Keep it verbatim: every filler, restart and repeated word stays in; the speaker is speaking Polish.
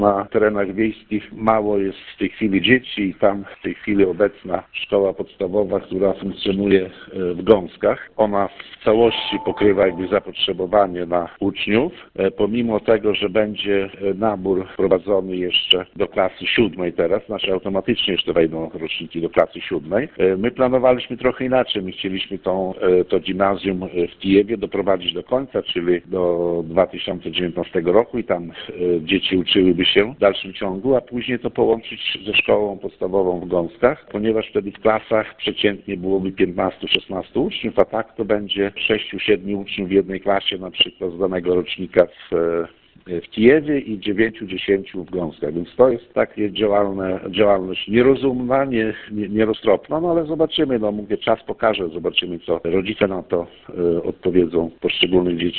Na terenach wiejskich mało jest w tej chwili dzieci i tam w tej chwili obecna szkoła podstawowa, która funkcjonuje w Gąskach. Ona w całości pokrywa jakby zapotrzebowanie na uczniów, pomimo tego, że będzie nabór prowadzony jeszcze do klasy siódmej teraz, znaczy automatycznie jeszcze wejdą roczniki do klasy siódmej. My planowaliśmy trochę inaczej, my chcieliśmy tą, to gimnazjum w Kijewie doprowadzić do końca, czyli do dwa tysiące dziewiętnastego roku i tam dzieci uczyłyby się w dalszym ciągu, a później to połączyć ze szkołą podstawową w Gąskach, ponieważ wtedy w klasach przeciętnie byłoby piętnastu szesnastu uczniów, a tak to będzie sześciu siedmiu uczniów w jednej klasie, na przykład z danego rocznika w w Kijewie i dziewięciu dziesięciu w Gąskach, więc to jest takie działalne, działalność nierozumna, nie, nie, nieroztropna, no ale zobaczymy, no mówię, czas pokaże, zobaczymy, co rodzice na to y, odpowiedzą poszczególnych dzieci.